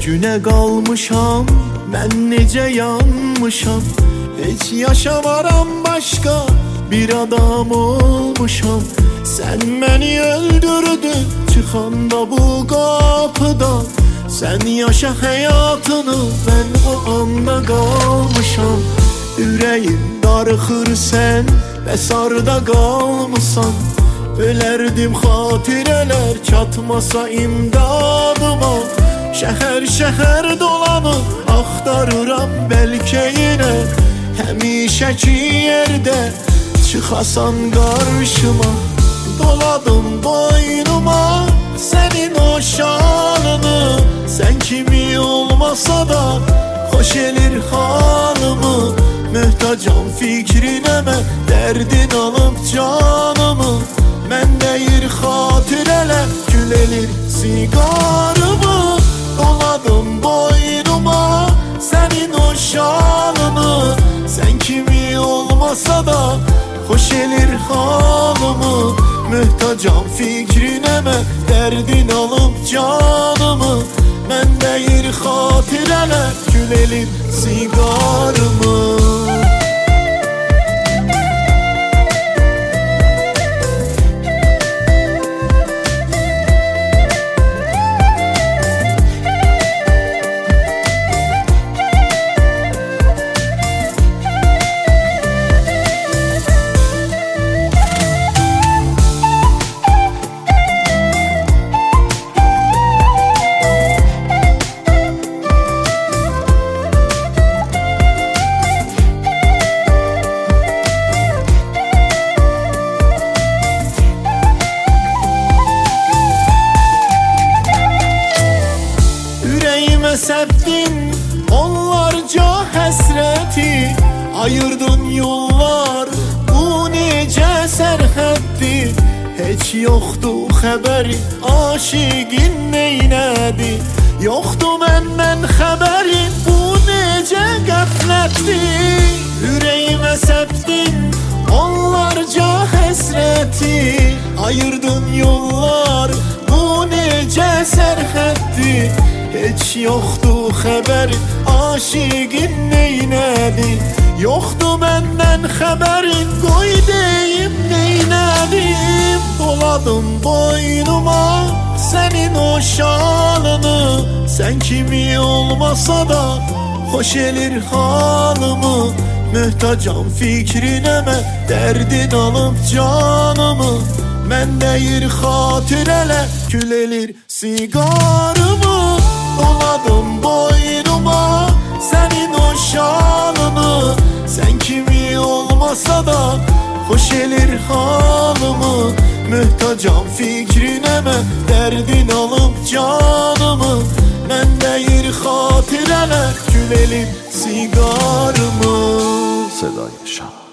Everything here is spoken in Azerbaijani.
günə qalmışam, mən necə yanmışam. Heç yaşamaram, başqa bir adam olmuşam. Sən məni öldürdün çıxanda bu qapıdan. Sən yaşa həyatını, mən o anda qalmışam. Ürəyim darıxır, sən bəsarda qalmısan. Ölərdim xatirələr çatmasa imdadıma. Şəhər şəhər dolanıb axtarıram bəlkə yenə. Həmişəki yerdə çıxasan qarşıma. Doladım boynuma sənin o şanını. Sən kimi olmasa da xoş elir halımı. Möhtacam fikrinə mən, dərdin alıb canımı. Mən deyir xatirələr, gül elir sigarımı. Doladım boynuma sənin o şanını. Sən kimi olmasa da xoş elir halımı. Möhtacam fikrinə mən, dərdin alıb canımı. Mən deyir xatirələr, gül elir sigarımı. Səpdin onlarca həsrəti, ayırdın yollar, bu necə sərhəddir. Heç yoxdur xəbəri, aşiqin neynədi. Yoxdur məndən xəbərin, bu necə qəflətdir. Ürəyimə səpdin onlarca həsrəti, ayırdın yollar, bu necə sərhəddir. Heç yoxdur xəbərin, aşiqin neynədi. Yoxdur məndən xəbərin, qoy deyim neynədim. Doladım boynuma sənin o şanını. Sən kimi olmasa da xoş elir halımı. Möhtacam fikrinə mən, dərdin alıb canımı. Mən deyir xatirələr, kül elir sigarımı. Doladım boynuma sənin o şanını. Sən kimi olmasa da xoş elir halımı. Möhtacam fikrinə mən, dərdin alıb canımı. Mən deyir xatirələr, kül elir sigarımı. صدای شب